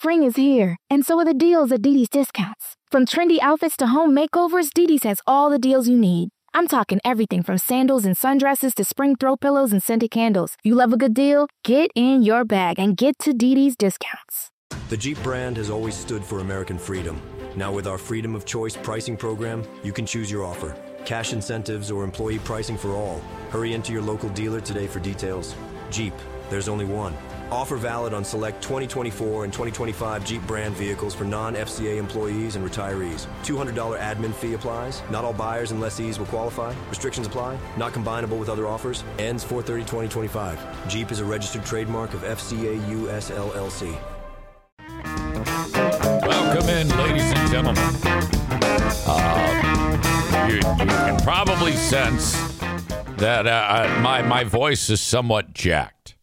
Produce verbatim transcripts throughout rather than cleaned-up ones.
Spring is here, and so are the deals at Didi's Discounts. From trendy outfits to home makeovers, Didi's has all the deals you need. I'm talking everything from sandals and sundresses to spring throw pillows and scented candles. You love a good deal? Get in your bag and get to Didi's Discounts. The Jeep brand has always stood for American freedom. Now with our Freedom of Choice pricing program, you can choose your offer. Cash incentives or employee pricing for all. Hurry into your local dealer today for details. Jeep, there's only one. Offer valid on select twenty twenty-four and twenty twenty-five Jeep brand vehicles for non-F C A employees and retirees. two hundred dollars admin fee applies. Not all buyers and lessees will qualify. Restrictions apply. Not combinable with other offers. Ends four thirty twenty twenty-five. Jeep is a registered trademark of F C A U S L L C. Welcome in, ladies and gentlemen. Uh, you, you can probably sense that uh, my, my voice is somewhat jacked.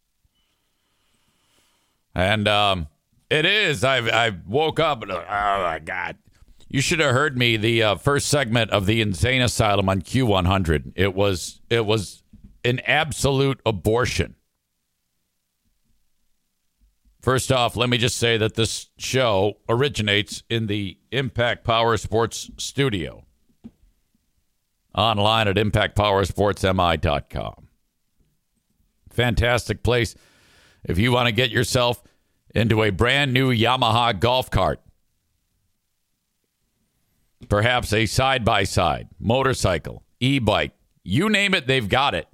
And um, it is. I I woke up and, oh, my God. You should have heard me the uh, first segment of the Insane Asylum on Q one hundred. It was It was an absolute abortion. First off, let me just say that this show originates in the Impact Power Sports studio. Online at impact power sports m i dot com. Fantastic place if you want to get yourself into a brand new Yamaha golf cart. Perhaps a side-by-side, motorcycle, e-bike. You name it, they've got it.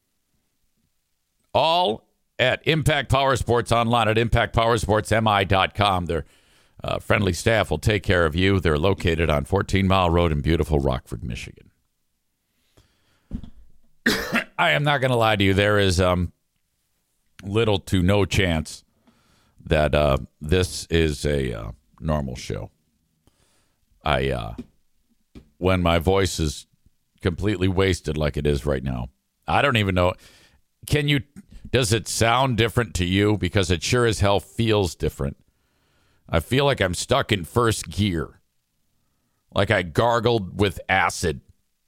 All at Impact Power Sports, online at impact power sports m i dot com. Their uh, friendly staff will take care of you. They're located on fourteen Mile Road in beautiful Rockford, Michigan. I am not going to lie to you. There is um, little to no chance that uh, this is a uh, normal show. I, uh, when my voice is completely wasted like it is right now, I don't even know. Can you, does it sound different to you? Because it sure as hell feels different. I feel like I'm stuck in first gear. Like I gargled with acid.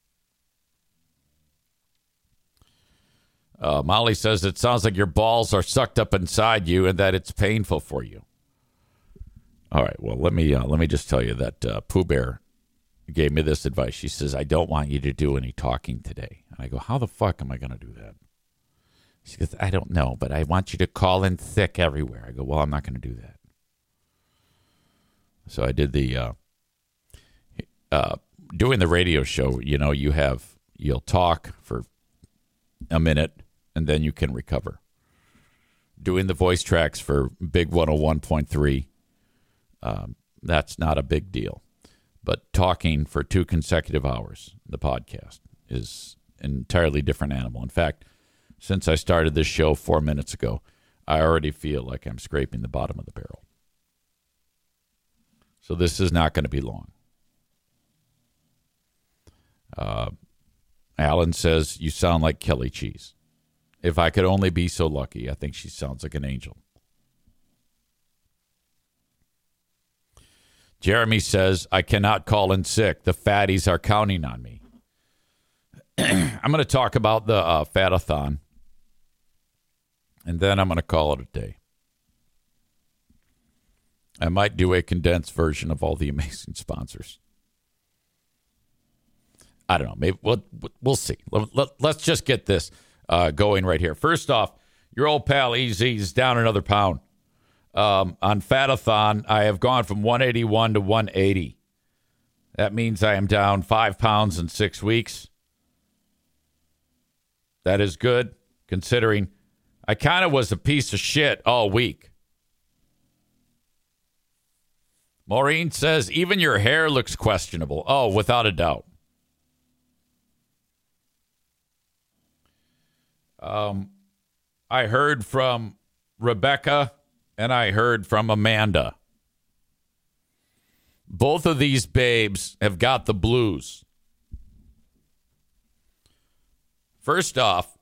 Uh, Molly says it sounds like your balls are sucked up inside you and that it's painful for you. All right, well, let me uh, let me just tell you that uh, Pooh Bear gave me this advice. She says, I don't want you to do any talking today. And I go, how the fuck am I going to do that? She goes, I don't know, but I want you to call in sick everywhere. I go, well, I'm not going to do that. So I did the, uh, uh, doing the radio show, you know, you have, you'll talk for a minute, and then you can recover. Doing the voice tracks for Big one oh one point three, um, that's not a big deal. But talking for two consecutive hours, the podcast, is an entirely different animal. In fact, since I started this show four minutes ago, I already feel like I'm scraping the bottom of the barrel. So this is not going to be long. Uh, Alan says, you sound like Kelly Cheese. If I could only be so lucky. I think she sounds like an angel. Jeremy says, I cannot call in sick. The fatties are counting on me. I'm going to talk about the uh, Fatathon. And then I'm going to call it a day. I might do a condensed version of all the amazing sponsors. I don't know. Maybe we'll, we'll see. Let, let, let's just get this uh, going right here. First off, your old pal E Z is down another pound. Um, on Fatathon, I have gone from one eighty-one to one eighty. That means I am down five pounds in six weeks. That is good, considering I kind of was a piece of shit all week. Maureen says, even your hair looks questionable. Oh, without a doubt. Um, I heard from Rebecca and I heard from Amanda. Both of these babes have got the blues. First off,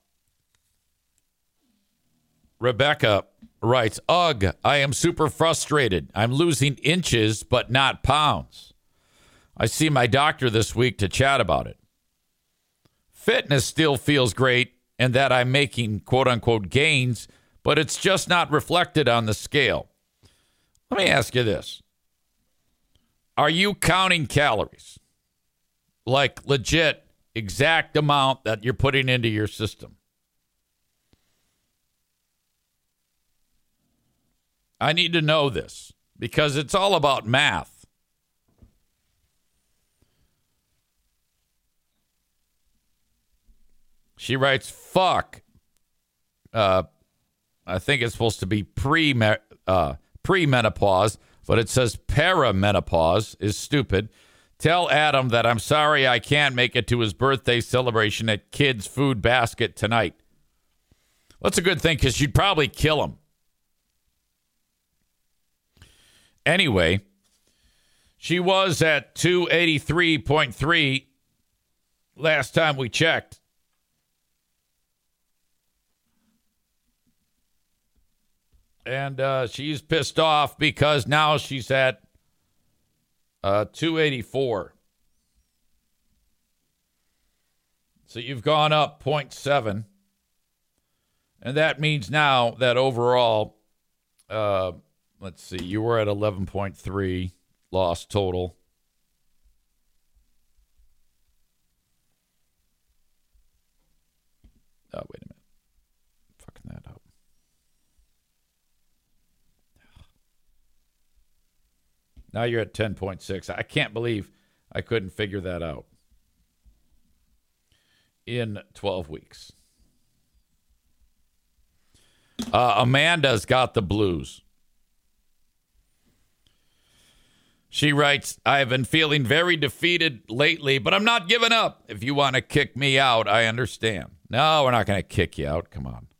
Rebecca writes, ugh, I am super frustrated. I'm losing inches, but not pounds. I see my doctor this week to chat about it. Fitness still feels great and that I'm making quote unquote gains, but it's just not reflected on the scale. Let me ask you this. Are you counting calories? Like legit, exact amount that you're putting into your system? I need to know this because it's all about math. She writes, fuck. Uh, I think it's supposed to be pre uh, pre-menopause, but it says perimenopause is stupid. Tell Adam that I'm sorry I can't make it to his birthday celebration at Kids Food Basket tonight. That's a good thing because you'd probably kill him. Anyway, she was at two eighty-three point three last time we checked. And uh, she's pissed off because now she's at uh, two eighty-four. So you've gone up zero point seven. And that means now that overall, uh, let's see, you were at eleven point three loss total. Oh, wait a minute. Fucking that up. Now you're at ten point six. I can't believe I couldn't figure that out in twelve weeks. Uh, Amanda's got the blues. She writes, I have been feeling very defeated lately, but I'm not giving up. If you want to kick me out, I understand. No, we're not going to kick you out. Come on.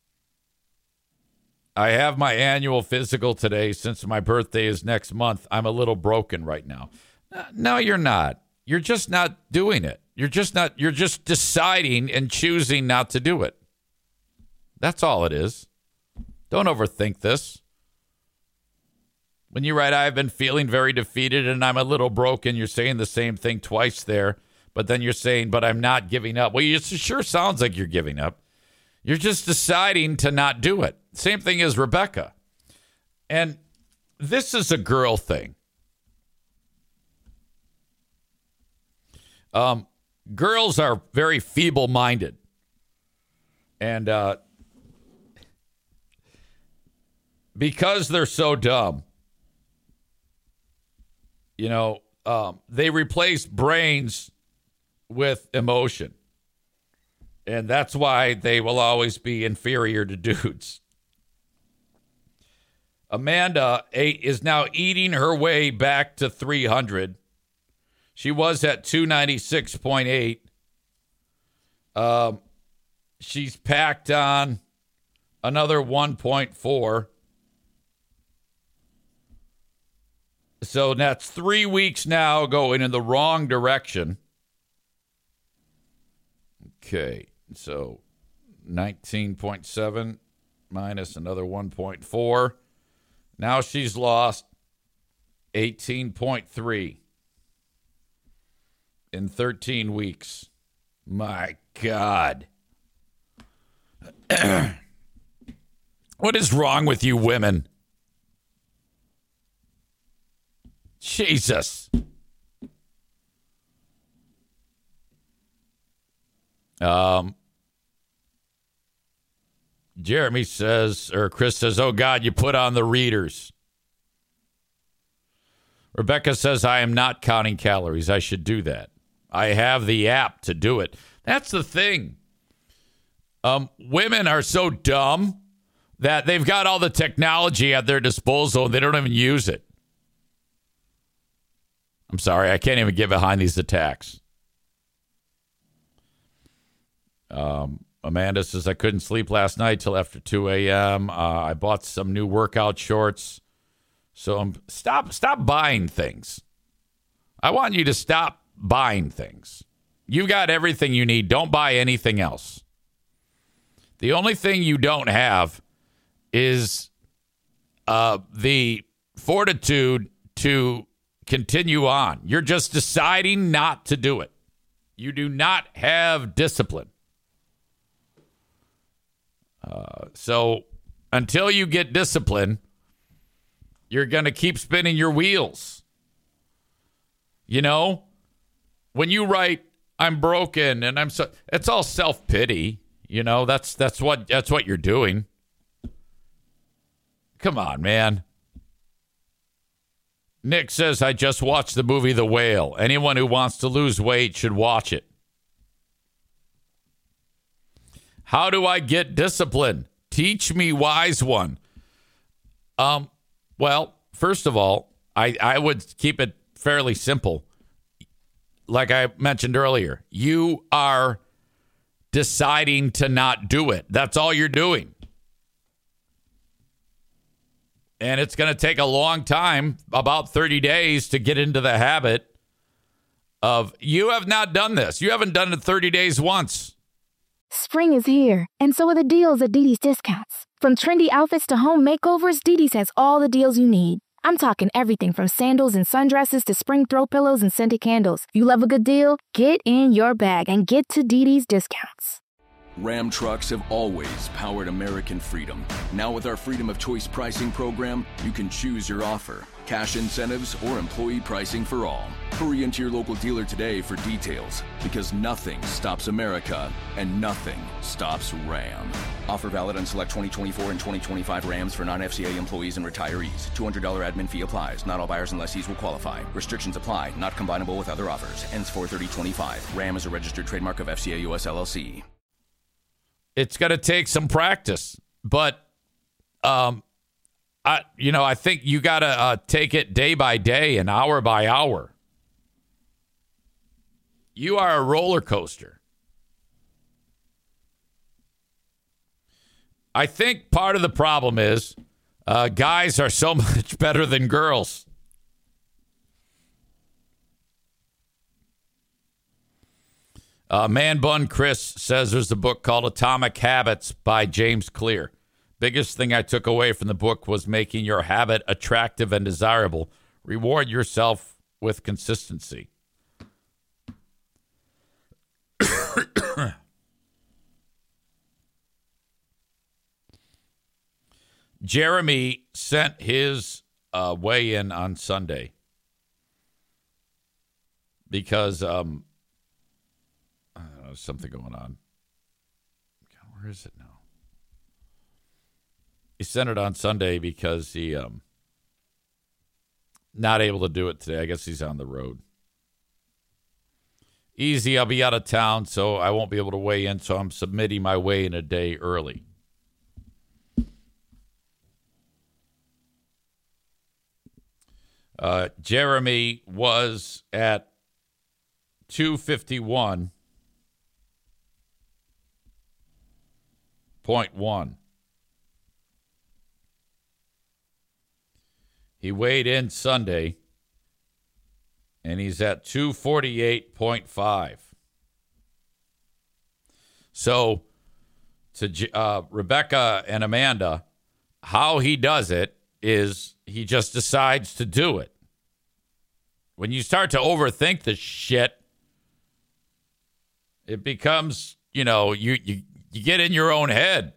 I have my annual physical today. Since my birthday is next month, I'm a little broken right now. No, you're not. You're just not doing it. You're just not. You're just deciding and choosing not to do it. That's all it is. Don't overthink this. When you write, I've been feeling very defeated and I'm a little broken, you're saying the same thing twice there, but then you're saying, but I'm not giving up. Well, it sure sounds like you're giving up. You're just deciding to not do it. Same thing as Rebecca. And this is a girl thing. Um, girls are very feeble-minded. And uh, because they're so dumb, you know, um, they replace brains with emotion. And that's why they will always be inferior to dudes. Amanda ate, is now eating her way back to three hundred. She was at two ninety-six point eight. Um, she's packed on another one point four. So that's three weeks now going in the wrong direction. Okay, so nineteen point seven minus another one point four. Now she's lost eighteen point three in thirteen weeks. My God. What is wrong with you women? Jesus. Um, Jeremy says, or Chris says, oh God, you put on the readers. Rebecca says, I am not counting calories. I should do that. I have the app to do it. That's the thing. Um, women are so dumb that they've got all the technology at their disposal and they don't even use it. I'm sorry, I can't even get behind these attacks. Um, Amanda says, I couldn't sleep last night till after two a.m. Uh, I bought some new workout shorts. So I'm, stop, stop buying things. I want you to stop buying things. You got everything you need. Don't buy anything else. The only thing you don't have is uh, the fortitude to continue on. You're just deciding not to do it. You do not have discipline. Uh, so until you get discipline, You're going to keep spinning your wheels. You know, when you write, I'm broken and I'm so, it's all self-pity. You know, that's that's what that's what you're doing. Come on, man. Nick says, I just watched the movie The Whale. Anyone who wants to lose weight should watch it. How do I get discipline? Teach me, wise one. Um, well, first of all, I, I would keep it fairly simple. Like I mentioned earlier, you are deciding to not do it. That's all you're doing. And it's going to take a long time, about thirty days, to get into the habit of, you have not done this. You haven't done it thirty days once. Spring is here, and so are the deals at Didi's Discounts. From trendy outfits to home makeovers, Didi's has all the deals you need. I'm talking everything from sandals and sundresses to spring throw pillows and scented candles. You love a good deal? Get in your bag and get to Didi's Discounts. Ram trucks have always powered American freedom. Now with our Freedom of Choice pricing program, you can choose your offer, cash incentives, or employee pricing for all. Hurry into your local dealer today for details, because nothing stops America and nothing stops Ram. Offer valid on select twenty twenty-four and twenty twenty-five Rams for non-F C A employees and retirees. two hundred dollars admin fee applies. Not all buyers and lessees will qualify. Restrictions apply. Not combinable with other offers. Ends four thirty twenty-five. Ram is a registered trademark of F C A U S L L C. It's going to take some practice, but, um, I, you know, I think you got to uh, take it day by day and hour by hour. You are a roller coaster. I think part of the problem is uh, guys are so much better than girls. Uh, Man Bun Chris says there's a book called Atomic Habits by James Clear. Biggest thing I took away from the book was making your habit attractive and desirable. Reward yourself with consistency. Jeremy sent his uh, weigh in on Sunday because um, I don't know, there's something going on. God, where is it now? He sent it on Sunday because he um not able to do it today. I guess he's on the road. Easy, I'll be out of town, so I won't be able to weigh in, so I'm submitting my weigh in a day early. Uh, Jeremy was at two fifty-one point one. He weighed in Sunday, and he's at two forty-eight point five. So, to uh, Rebecca and Amanda, how he does it is he just decides to do it. When you start to overthink the shit, it becomes, you know, you, you, you get in your own head.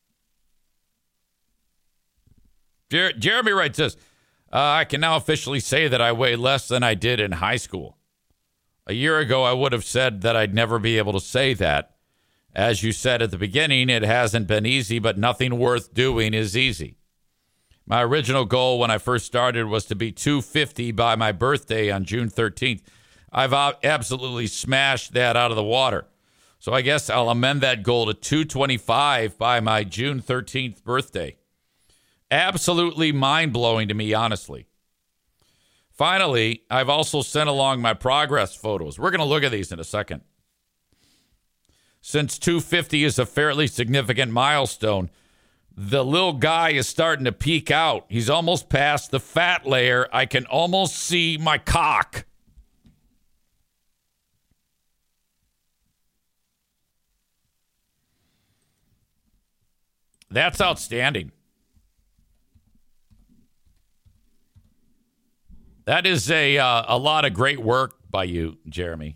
Jer- Jeremy writes this, uh, I can now officially say that I weigh less than I did in high school. A year ago, I would have said that I'd never be able to say that. As you said at the beginning, it hasn't been easy, but nothing worth doing is easy. My original goal when I first started was to be two fifty by my birthday on June thirteenth. I've absolutely smashed that out of the water. So I guess I'll amend that goal to two twenty-five by my June thirteenth birthday. Absolutely mind-blowing to me, honestly. Finally, I've also sent along my progress photos. We're going to look at these in a second. Since two fifty is a fairly significant milestone, the little guy is starting to peek out. He's almost past the fat layer. I can almost see my cock. That's outstanding. That is a uh, a lot of great work by you, Jeremy.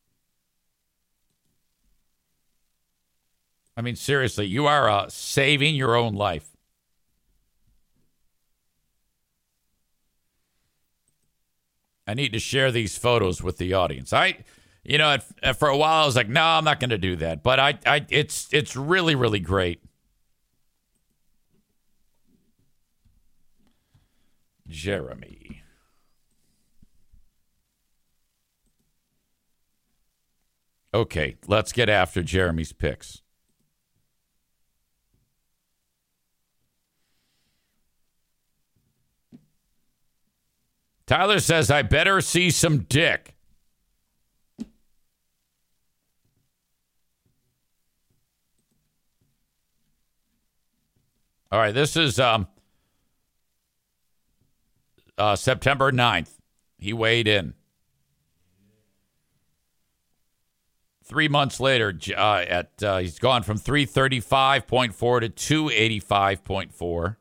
I mean, seriously, you are uh, saving your own life. I need to share these photos with the audience. I, you know, at, at, for a while I was like, no, I'm not going to do that. But I, I, it's it's really, really great. Jeremy. Okay, let's get after Jeremy's picks. Tyler says, I better see some dick. All right, this is um, uh, September ninth. He weighed in. Three months later, uh, at uh, he's gone from three thirty-five point four to two eighty-five point four.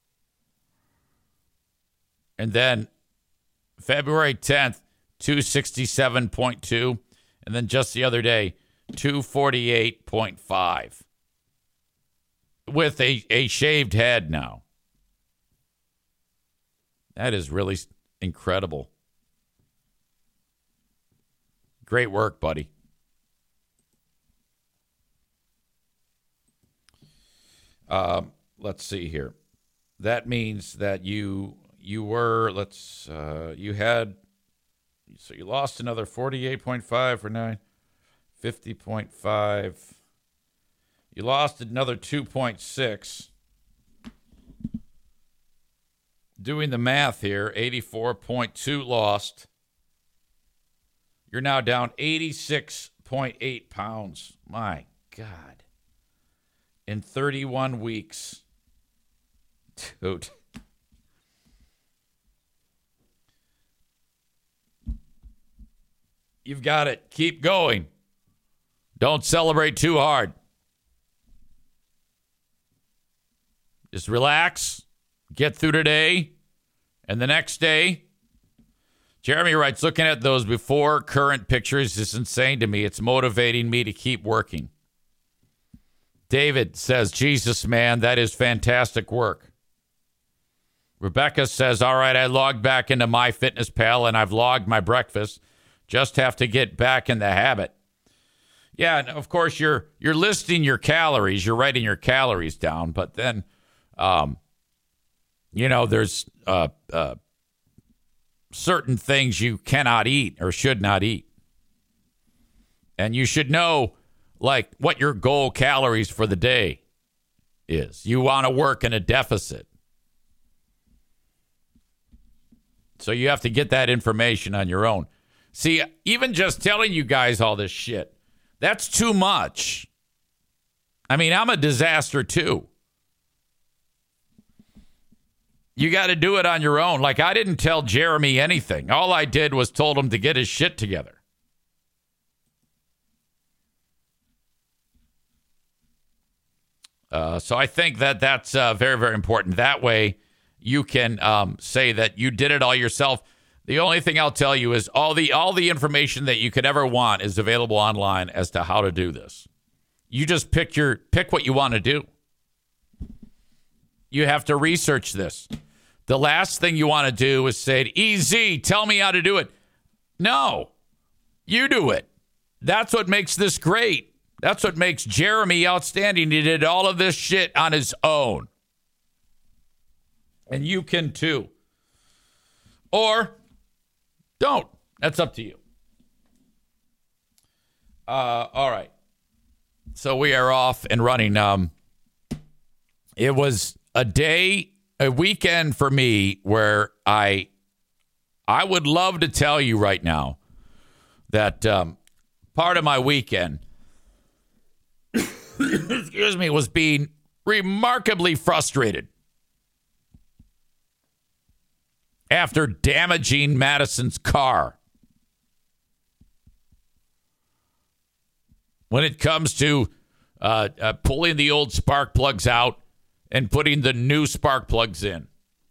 And then February tenth, two sixty-seven point two. And then just the other day, two forty-eight point five. With a, a shaved head now. That is really incredible. Great work, buddy. Um, let's see here. That means that you you were, let's, uh, you had, so you lost another forty-eight point five for nine, fifty point five. You lost another two point six. Doing the math here, eighty-four point two lost. You're now down eighty-six point eight pounds. My God. In thirty-one weeks. Dude. You've got it. Keep going. Don't celebrate too hard. Just relax. Get through today. And the next day. Jeremy writes, looking at those before current pictures is insane to me. It's motivating me to keep working. David says, Jesus, man, that is fantastic work. Rebecca says, all right, I logged back into MyFitnessPal and I've logged my breakfast. Just have to get back in the habit. Yeah, and of course, you're you're listing your calories. You're writing your calories down. But then, um, you know, there's uh, uh, certain things you cannot eat or should not eat. And you should know, like, what your goal calories for the day is. You want to work in a deficit. So you have to get that information on your own. See, even just telling you guys all this shit, that's too much. I mean, I'm a disaster too. You got to do it on your own. Like, I didn't tell Jeremy anything. All I did was told him to get his shit together. Uh, so I think that that's uh, very, very important. That way you can um, say that you did it all yourself. The only thing I'll tell you is all the all the information that you could ever want is available online as to how to do this. You just pick your pick what you want to do. You have to research this. The last thing you want to do is say, E Z, tell me how to do it. No, you do it. That's what makes this great. That's what makes Jeremy outstanding. He did all of this shit on his own. And you can too. Or don't. That's up to you. Uh, all right. So we are off and running. Um, it was a day, a weekend for me where I, I would love to tell you right now that um, part of my weekend, excuse me, was being remarkably frustrated after damaging Madison's car. When it comes to uh, uh, pulling the old spark plugs out and putting the new spark plugs in.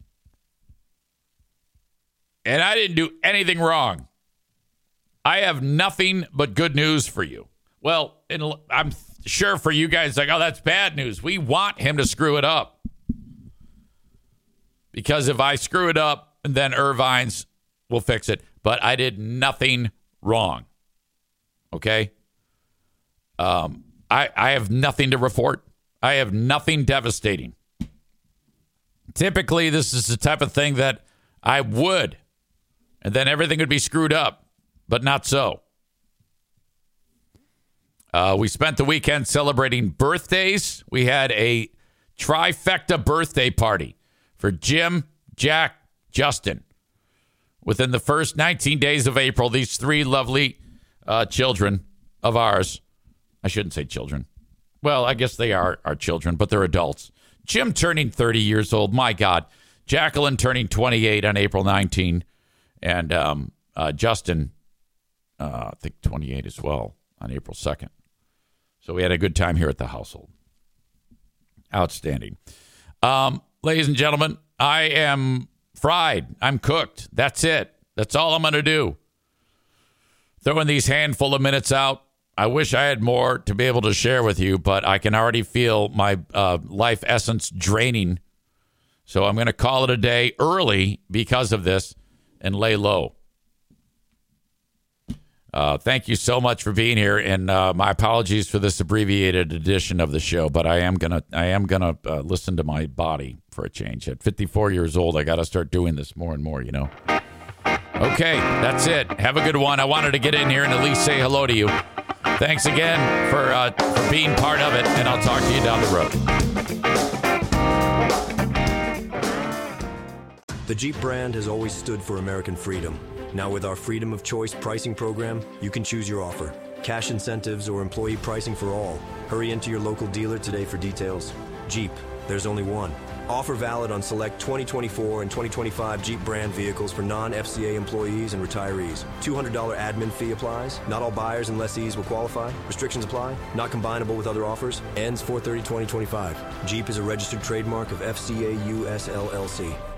And I didn't do anything wrong. I have nothing but good news for you. Well, and I'm sure for you guys, like, oh, that's bad news. We want him to screw it up. Because if I screw it up, then Irvine's will fix it. but I did nothing wrong. Okay? Um, I, I have nothing to report. I have nothing devastating. Typically, this is the type of thing that I would, and then everything would be screwed up, but not so. Uh, we spent the weekend celebrating birthdays. We had a trifecta birthday party for Jim, Jack, Justin. Within the first nineteen days of April, these three lovely uh, children of ours, I shouldn't say children. Well, I guess they are our children, but they're adults. Jim turning thirty years old. My God. Jacqueline turning twenty-eight on April nineteenth. And um, uh, Justin, uh, I think twenty-eight as well on April second. So we had a good time here at the household. Outstanding. Um, ladies and gentlemen, I am fried. I'm cooked. That's it. That's all I'm going to do. Throwing these handful of minutes out. I wish I had more to be able to share with you, but I can already feel my uh, life essence draining. So I'm going to call it a day early because of this and lay low. Uh, thank you so much for being here, and uh, my apologies for this abbreviated edition of the show. But I am gonna, I am gonna uh, listen to my body for a change. At fifty-four years old, I got to start doing this more and more. You know. Okay, that's it. Have a good one. I wanted to get in here and at least say hello to you. Thanks again for uh, for being part of it, and I'll talk to you down the road. The Jeep brand has always stood for American freedom. Now with our Freedom of Choice pricing program, you can choose your offer. Cash incentives or employee pricing for all. Hurry into your local dealer today for details. Jeep, there's only one. Offer valid on select twenty twenty-four and twenty twenty-five Jeep brand vehicles for non-F C A employees and retirees. two hundred dollars admin fee applies. Not all buyers and lessees will qualify. Restrictions apply. Not combinable with other offers. Ends four thirty twenty twenty-five. Jeep is a registered trademark of F C A U S L L C.